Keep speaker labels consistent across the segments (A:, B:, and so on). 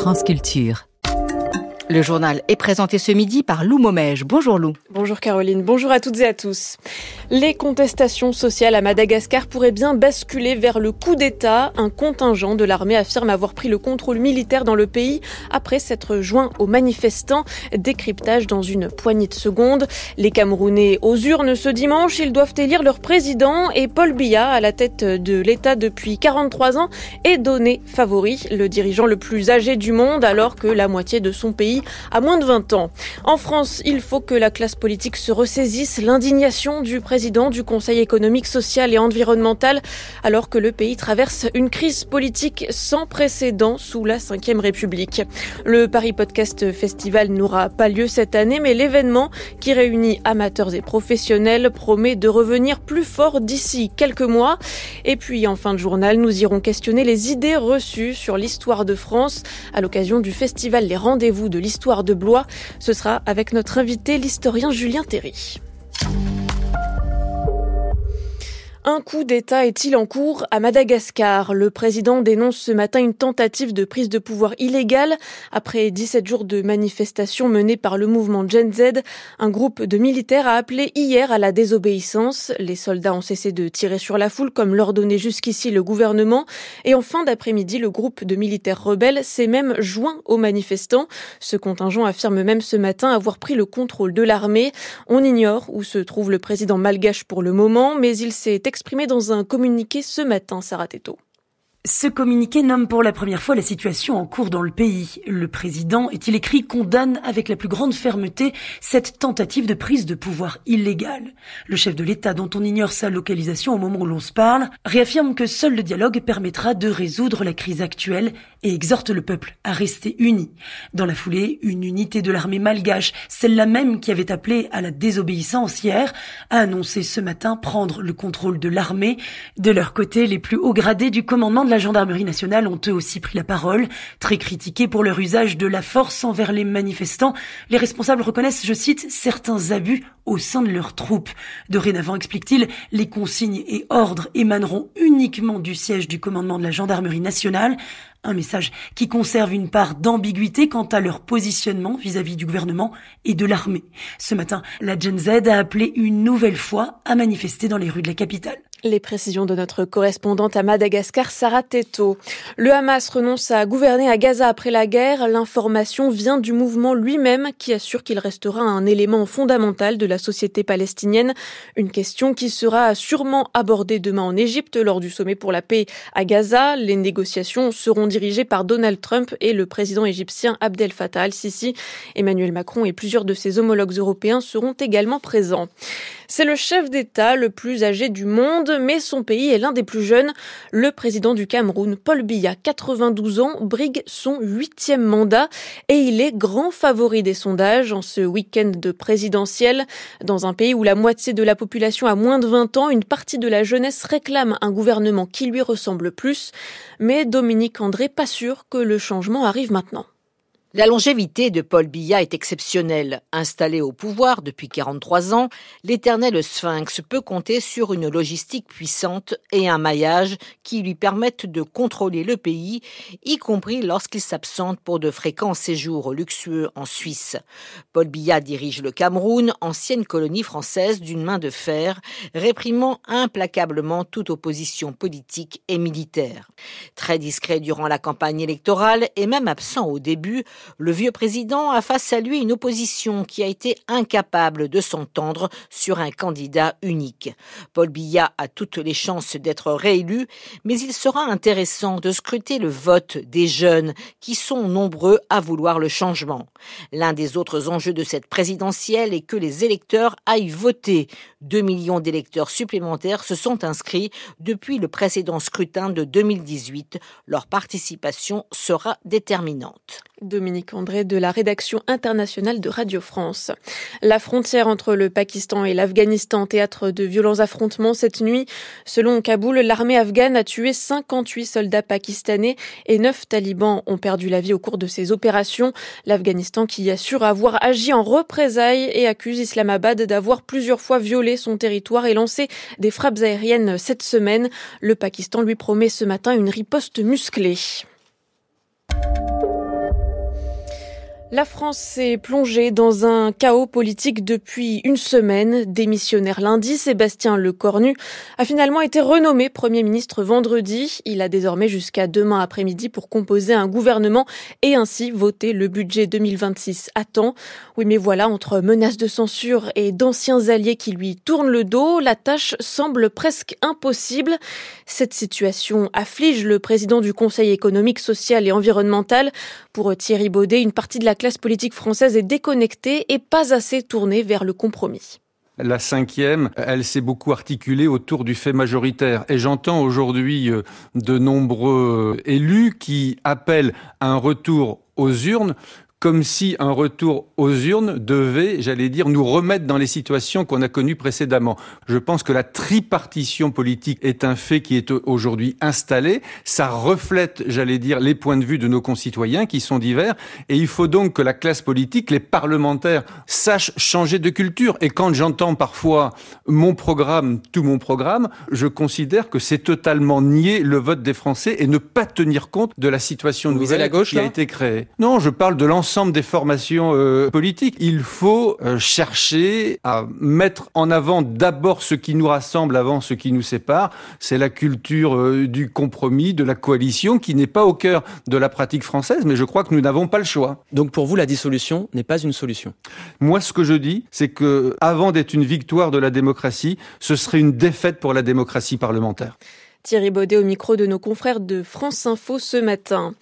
A: France Culture.
B: Le journal est présenté ce midi par Lou Momège. Bonjour Lou.
C: Bonjour Caroline, bonjour à toutes et à tous. Les contestations sociales à Madagascar pourraient bien basculer vers le coup d'État. Un contingent de l'armée affirme avoir pris le contrôle militaire dans le pays après s'être joint aux manifestants. Décryptage dans une poignée de secondes. Les Camerounais aux urnes ce dimanche, ils doivent élire leur président et Paul Biya, à la tête de l'État depuis 43 ans, est donné favori, le dirigeant le plus âgé du monde alors que la moitié de son pays à moins de 20 ans. En France, il faut que la classe politique se ressaisisse. L'indignation du président du Conseil économique, social et environnemental alors que le pays traverse une crise politique sans précédent sous la Ve République. Le Paris Podcast Festival n'aura pas lieu cette année, mais l'événement qui réunit amateurs et professionnels promet de revenir plus fort d'ici quelques mois. Et puis en fin de journal, nous irons questionner les idées reçues sur l'histoire de France à l'occasion du festival Les Rendez-vous de l'Histoire de Blois. Ce sera avec notre invité, l'historien Julien Théry. Un coup d'État est-il en cours à Madagascar ? Le président dénonce ce matin une tentative de prise de pouvoir illégale. Après 17 jours de manifestations menées par le mouvement Gen Z, un groupe de militaires a appelé hier à la désobéissance. Les soldats ont cessé de tirer sur la foule comme l'ordonnait jusqu'ici le gouvernement. Et en fin d'après-midi, le groupe de militaires rebelles s'est même joint aux manifestants. Ce contingent affirme même ce matin avoir pris le contrôle de l'armée. On ignore où se trouve le président malgache pour le moment, mais il s'est exprimé dans un communiqué ce matin, Sarah Teto.
D: Ce communiqué nomme pour la première fois la situation en cours dans le pays. Le président, est-il écrit, condamne avec la plus grande fermeté cette tentative de prise de pouvoir illégale. Le chef de l'État, dont on ignore sa localisation au moment où l'on se parle, réaffirme que seul le dialogue permettra de résoudre la crise actuelle et exhorte le peuple à rester uni. Dans la foulée, une unité de l'armée malgache, celle-là même qui avait appelé à la désobéissance hier, a annoncé ce matin prendre le contrôle de l'armée. De leur côté, les plus hauts gradés du commandement de la gendarmerie nationale ont eux aussi pris la parole. Très critiqués pour leur usage de la force envers les manifestants, les responsables reconnaissent, je cite, certains abus au sein de leurs troupes. Dorénavant, explique-t-il, les consignes et ordres émaneront uniquement du siège du commandement de la gendarmerie nationale. Un message qui conserve une part d'ambiguïté quant à leur positionnement vis-à-vis du gouvernement et de l'armée. Ce matin, la Gen Z a appelé une nouvelle fois à manifester dans les rues de la capitale.
C: Les précisions de notre correspondante à Madagascar, Sarah Teto. Le Hamas renonce à gouverner à Gaza après la guerre. L'information vient du mouvement lui-même qui assure qu'il restera un élément fondamental de la société palestinienne. Une question qui sera sûrement abordée demain en Égypte lors du sommet pour la paix à Gaza. Les négociations seront dirigées par Donald Trump et le président égyptien Abdel Fattah al-Sisi. Emmanuel Macron et plusieurs de ses homologues européens seront également présents. C'est le chef d'État le plus âgé du monde, mais son pays est l'un des plus jeunes. Le président du Cameroun, Paul Biya, 92 ans, brigue son 8e mandat et il est grand favori des sondages en ce week-end de présidentiel. Dans un pays où la moitié de la population a moins de 20 ans, une partie de la jeunesse réclame un gouvernement qui lui ressemble plus. Mais Dominique André, pas sûr que le changement arrive maintenant.
B: La longévité de Paul Biya est exceptionnelle. Installé au pouvoir depuis 43 ans, l'éternel sphinx peut compter sur une logistique puissante et un maillage qui lui permettent de contrôler le pays, y compris lorsqu'il s'absente pour de fréquents séjours luxueux en Suisse. Paul Biya dirige le Cameroun, ancienne colonie française d'une main de fer, réprimant implacablement toute opposition politique et militaire. Très discret durant la campagne électorale et même absent au début, le vieux président a face à lui une opposition qui a été incapable de s'entendre sur un candidat unique. Paul Biya a toutes les chances d'être réélu, mais il sera intéressant de scruter le vote des jeunes qui sont nombreux à vouloir le changement. L'un des autres enjeux de cette présidentielle est que les électeurs aillent voter. 2 millions d'électeurs supplémentaires se sont inscrits depuis le précédent scrutin de 2018. Leur participation sera déterminante.
C: Dominique André de la rédaction internationale de Radio France. La frontière entre le Pakistan et l'Afghanistan, théâtre de violents affrontements cette nuit. Selon Kaboul, l'armée afghane a tué 58 soldats pakistanais et 9 talibans ont perdu la vie au cours de ces opérations. L'Afghanistan qui assure avoir agi en représailles et accuse Islamabad d'avoir plusieurs fois violé son territoire et lancé des frappes aériennes cette semaine. Le Pakistan lui promet ce matin une riposte musclée. La France est plongée dans un chaos politique depuis une semaine. Démissionnaire lundi, Sébastien Lecornu a finalement été renommé Premier ministre vendredi. Il a désormais jusqu'à demain après-midi pour composer un gouvernement et ainsi voter le budget 2026 à temps. Oui, mais voilà, entre menaces de censure et d'anciens alliés qui lui tournent le dos, la tâche semble presque impossible. Cette situation afflige le président du Conseil économique, social et environnemental. Pour Thierry Baudet, une partie de la classe politique française est déconnectée et pas assez tournée vers le compromis.
A: La cinquième, elle s'est beaucoup articulée autour du fait majoritaire. Et j'entends aujourd'hui de nombreux élus qui appellent à un retour aux urnes, comme si un retour aux urnes devait, nous remettre dans les situations qu'on a connues précédemment. Je pense que la tripartition politique est un fait qui est aujourd'hui installé. Ça reflète, les points de vue de nos concitoyens qui sont divers. Et il faut donc que la classe politique, les parlementaires, sachent changer de culture. Et quand j'entends parfois tout mon programme, je considère que c'est totalement nier le vote des Français et ne pas tenir compte de la situation nouvelle qui a été créée. Non, je parle de l'ensemble des formations politiques. Il faut chercher à mettre en avant d'abord ce qui nous rassemble avant ce qui nous sépare. C'est la culture du compromis, de la coalition, qui n'est pas au cœur de la pratique française, mais je crois que nous n'avons pas le choix.
E: Donc pour vous, la dissolution n'est pas une solution?
A: Moi, ce que je dis, c'est que avant d'être une victoire de la démocratie, ce serait une défaite pour la démocratie parlementaire.
C: Thierry Baudet au micro de nos confrères de France Info ce matin.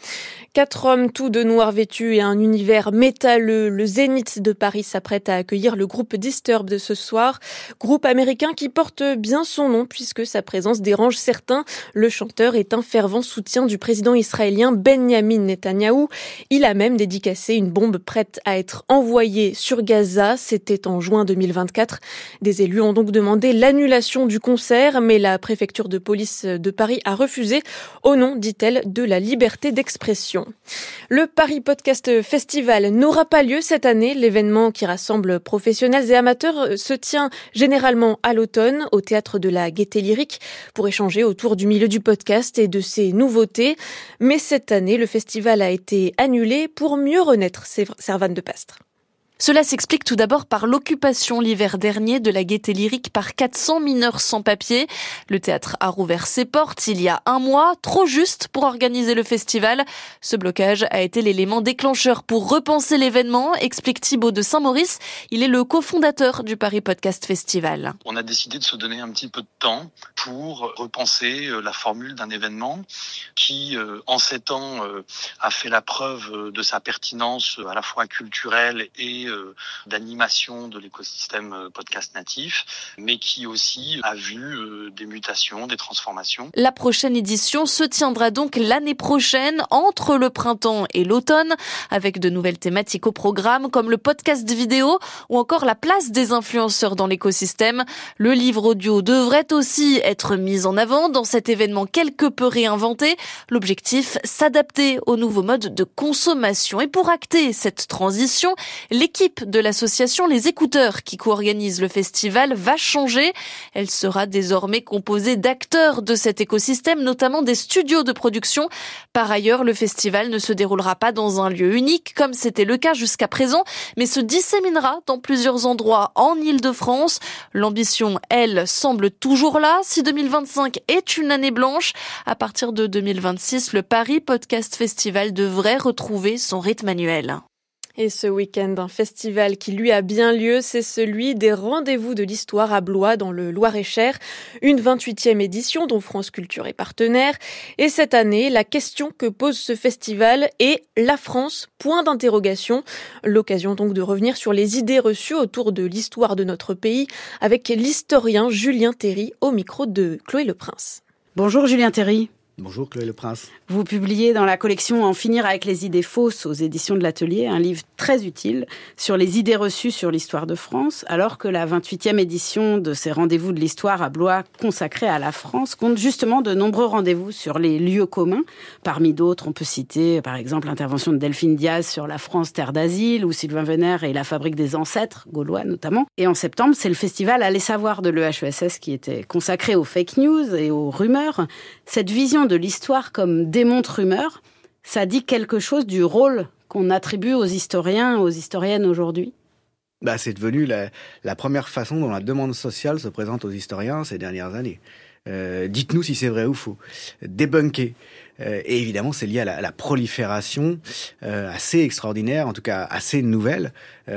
C: 4 hommes tous de noir vêtus et un univers métalleux. Le Zénith de Paris s'apprête à accueillir le groupe Disturbed ce soir. Groupe américain qui porte bien son nom puisque sa présence dérange certains. Le chanteur est un fervent soutien du président israélien Benjamin Netanyahou. Il a même dédicacé une bombe prête à être envoyée sur Gaza. C'était en juin 2024. Des élus ont donc demandé l'annulation du concert, mais la préfecture de police de Paris a refusé au nom, dit-elle, de la liberté d'expression. Le Paris Podcast Festival n'aura pas lieu cette année. L'événement qui rassemble professionnels et amateurs se tient généralement à l'automne au théâtre de la Gaîté Lyrique pour échanger autour du milieu du podcast et de ses nouveautés. Mais cette année, le festival a été annulé pour mieux renaître, Servane de Pastre.
F: Cela s'explique tout d'abord par l'occupation l'hiver dernier de la Gaîté Lyrique par 400 mineurs sans papier. Le théâtre a rouvert ses portes il y a un mois, trop juste pour organiser le festival. Ce blocage a été l'élément déclencheur pour repenser l'événement, explique Thibaut de Saint-Maurice. Il est le cofondateur du Paris Podcast Festival.
G: On a décidé de se donner un petit peu de temps pour repenser la formule d'un événement qui, en 7 ans, a fait la preuve de sa pertinence à la fois culturelle et d'animation de l'écosystème podcast natif, mais qui aussi a vu des mutations, des transformations.
F: La prochaine édition se tiendra donc l'année prochaine, entre le printemps et l'automne, avec de nouvelles thématiques au programme, comme le podcast vidéo ou encore la place des influenceurs dans l'écosystème. Le livre audio devrait aussi être mis en avant dans cet événement quelque peu réinventé. L'objectif, s'adapter aux nouveaux modes de consommation. Et pour acter cette transition, l'équipe de l'association Les Écouteurs qui co-organise le festival va changer. Elle sera désormais composée d'acteurs de cet écosystème, notamment des studios de production. Par ailleurs, le festival ne se déroulera pas dans un lieu unique comme c'était le cas jusqu'à présent, mais se disséminera dans plusieurs endroits en Île-de-France. L'ambition, elle, semble toujours là. Si 2025 est une année blanche, à partir de 2026, le Paris Podcast Festival devrait retrouver son rythme annuel.
C: Et ce week-end, un festival qui lui a bien lieu, c'est celui des Rendez-vous de l'Histoire à Blois dans le Loir-et-Cher. Une 28e édition dont France Culture est partenaire. Et cette année, la question que pose ce festival est la France, point d'interrogation. L'occasion donc de revenir sur les idées reçues autour de l'histoire de notre pays avec l'historien Julien Terry au micro de Chloé Leprince.
H: Bonjour Julien Terry.
I: Bonjour Chloé Leprince.
H: Vous publiez dans la collection En finir avec les idées fausses aux éditions de l'Atelier, un livre très utile sur les idées reçues sur l'histoire de France, alors que la 28e édition de ces Rendez-vous de l'Histoire à Blois consacrée à la France compte justement de nombreux rendez-vous sur les lieux communs. Parmi d'autres, on peut citer par exemple l'intervention de Delphine Diaz sur la France terre d'asile ou Sylvain Venère et la fabrique des ancêtres, gaulois notamment. Et en septembre, c'est le festival Aller savoir de l'EHESS qui était consacré aux fake news et aux rumeurs. Cette vision de l'histoire comme démontre rumeur, ça dit quelque chose du rôle qu'on attribue aux historiens, aux historiennes aujourd'hui ?
I: C'est devenu la première façon dont la demande sociale se présente aux historiens ces dernières années. Dites-nous si c'est vrai ou faux. Débunker. Et évidemment, c'est lié à la prolifération assez extraordinaire, en tout cas assez nouvelle,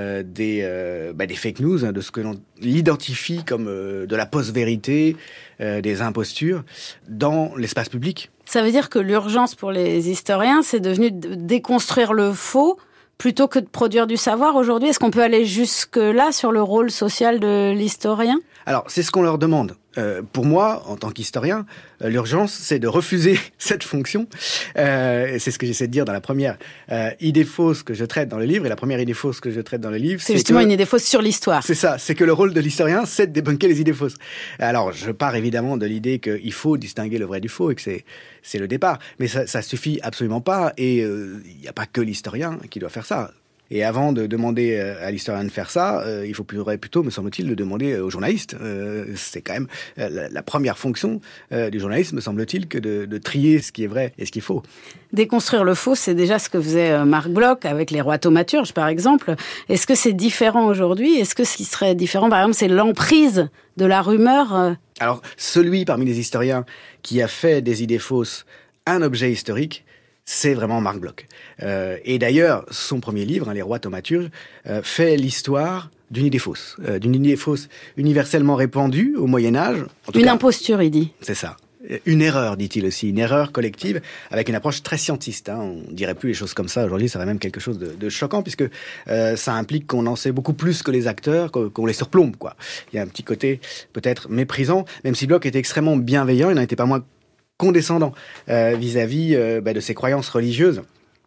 I: des fake news, de ce que l'on identifie comme de la post-vérité, des impostures, dans l'espace public.
H: Ça veut dire que l'urgence pour les historiens, c'est devenu de déconstruire le faux plutôt que de produire du savoir aujourd'hui. Est-ce qu'on peut aller jusque-là sur le rôle social de l'historien ?
I: Alors, c'est ce qu'on leur demande. Pour moi, en tant qu'historien, l'urgence, c'est de refuser cette fonction. C'est ce que j'essaie de dire dans la première idée fausse que je traite dans le livre. Et la première idée fausse que je traite dans le livre,
H: c'est justement une idée fausse sur l'histoire.
I: C'est ça, c'est que le rôle de l'historien, c'est de débunker les idées fausses. Alors, je pars évidemment de l'idée qu'il faut distinguer le vrai du faux et que c'est le départ. Mais ça suffit absolument pas. Et il n'y a pas que l'historien qui doit faire ça. Et avant de demander à l'historien de faire ça, il faudrait plutôt, me semble-t-il, le demander aux journalistes. C'est quand même la première fonction du journaliste, me semble-t-il, que de trier ce qui est vrai et ce qu'il faut.
H: Déconstruire le faux, c'est déjà ce que faisait Marc Bloch avec les rois thaumaturges, par exemple. Est-ce que c'est différent aujourd'hui ? Est-ce que ce qui serait différent, par exemple, c'est l'emprise de la rumeur ?
I: Alors, celui parmi les historiens qui a fait des idées fausses un objet historique, c'est vraiment Marc Bloch. Et d'ailleurs, son premier livre, Les rois thaumaturges, fait l'histoire d'une idée fausse universellement répandue au Moyen-Âge.
H: Une imposture, il dit.
I: C'est ça. Une erreur, dit-il aussi, une erreur collective, avec une approche très scientiste. On ne dirait plus les choses comme ça. Aujourd'hui, ça serait même quelque chose de choquant, puisque ça implique qu'on en sait beaucoup plus que les acteurs, qu'on les surplombe, quoi. Il y a un petit côté peut-être méprisant, même si Bloch était extrêmement bienveillant, il n'en était pas moins condescendant vis-à-vis de ses croyances religieuses,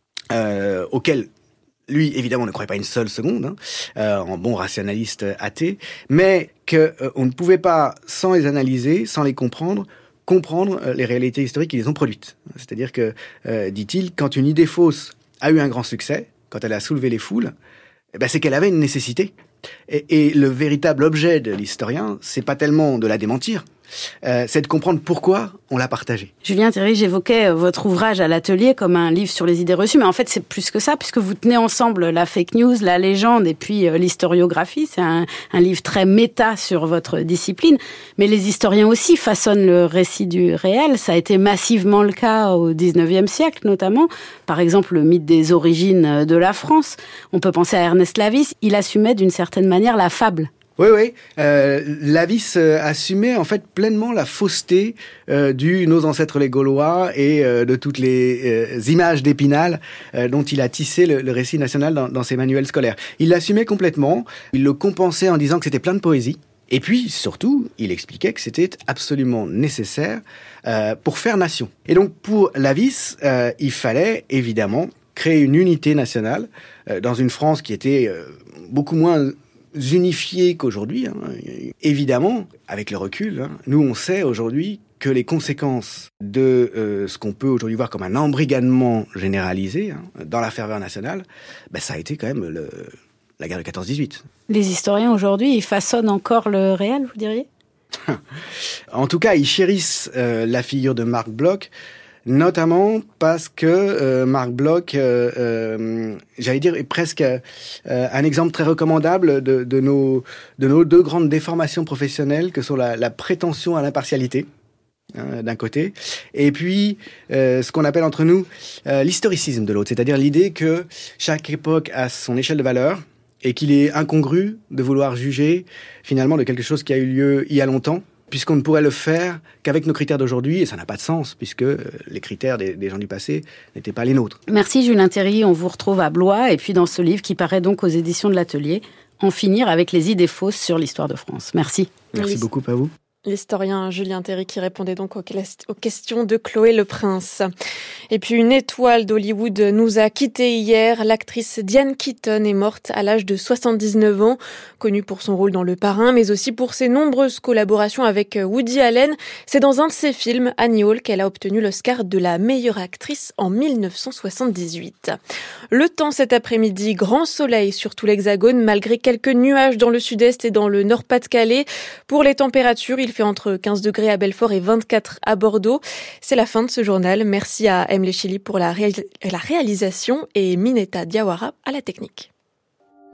I: auxquelles lui, évidemment, ne croyait pas une seule seconde, en bon rationaliste athée, mais qu'on ne pouvait pas, sans les analyser, sans les comprendre les réalités historiques qui les ont produites. C'est-à-dire que, dit-il, quand une idée fausse a eu un grand succès, quand elle a soulevé les foules, c'est qu'elle avait une nécessité. Et le véritable objet de l'historien, c'est pas tellement de la démentir, c'est de comprendre pourquoi on l'a partagé.
H: Julien Thierry, j'évoquais votre ouvrage à l'atelier comme un livre sur les idées reçues, mais en fait c'est plus que ça, puisque vous tenez ensemble la fake news, la légende et puis l'historiographie. C'est un livre très méta sur votre discipline, mais les historiens aussi façonnent le récit du réel. Ça a été massivement le cas au XIXe siècle notamment. Par exemple, le mythe des origines de la France. On peut penser à Ernest Lavis, il assumait d'une certaine manière la fable.
I: Oui. Lavis assumait en fait pleinement la fausseté nos ancêtres les Gaulois et de toutes les images d'Épinal dont il a tissé le récit national dans ses manuels scolaires. Il l'assumait complètement, il le compensait en disant que c'était plein de poésie. Et puis, surtout, il expliquait que c'était absolument nécessaire pour faire nation. Et donc, pour Lavis, il fallait évidemment créer une unité nationale dans une France qui était beaucoup moins unifiés qu'aujourd'hui. Évidemment, avec le recul, nous on sait aujourd'hui que les conséquences de ce qu'on peut aujourd'hui voir comme un embrigadement généralisé dans la ferveur nationale, ça a été quand même la guerre de 14-18.
H: Les historiens aujourd'hui, ils façonnent encore le réel, vous diriez ?
I: En tout cas, ils chérissent la figure de Marc Bloch, notamment parce que Marc Bloch, j'allais dire, est presque un exemple très recommandable de nos deux grandes déformations professionnelles, que sont la prétention à l'impartialité, d'un côté, et puis ce qu'on appelle entre nous l'historicisme de l'autre, c'est-à-dire l'idée que chaque époque a son échelle de valeur, et qu'il est incongru de vouloir juger finalement de quelque chose qui a eu lieu il y a longtemps, puisqu'on ne pourrait le faire qu'avec nos critères d'aujourd'hui, et ça n'a pas de sens, puisque les critères des gens du passé n'étaient pas les nôtres.
H: Merci Julien Thierry, on vous retrouve à Blois, et puis dans ce livre qui paraît donc aux éditions de l'Atelier, En finir avec les idées fausses sur l'histoire de France. Merci.
I: Merci beaucoup à vous.
C: L'historien Julien Thierry qui répondait donc aux questions de Chloé Le Prince. Et puis une étoile d'Hollywood nous a quittés hier. L'actrice Diane Keaton est morte à l'âge de 79 ans, connue pour son rôle dans Le Parrain, mais aussi pour ses nombreuses collaborations avec Woody Allen. C'est dans un de ses films, Annie Hall, qu'elle a obtenu l'Oscar de la meilleure actrice en 1978. Le temps cet après-midi, grand soleil sur tout l'Hexagone, malgré quelques nuages dans le sud-est et dans le Nord-Pas-de-Calais. Pour les températures, il fait entre 15 degrés à Belfort et 24 à Bordeaux. C'est la fin de ce journal. Merci à Emile Chili pour la réalisation et Mineta Diawara à la technique.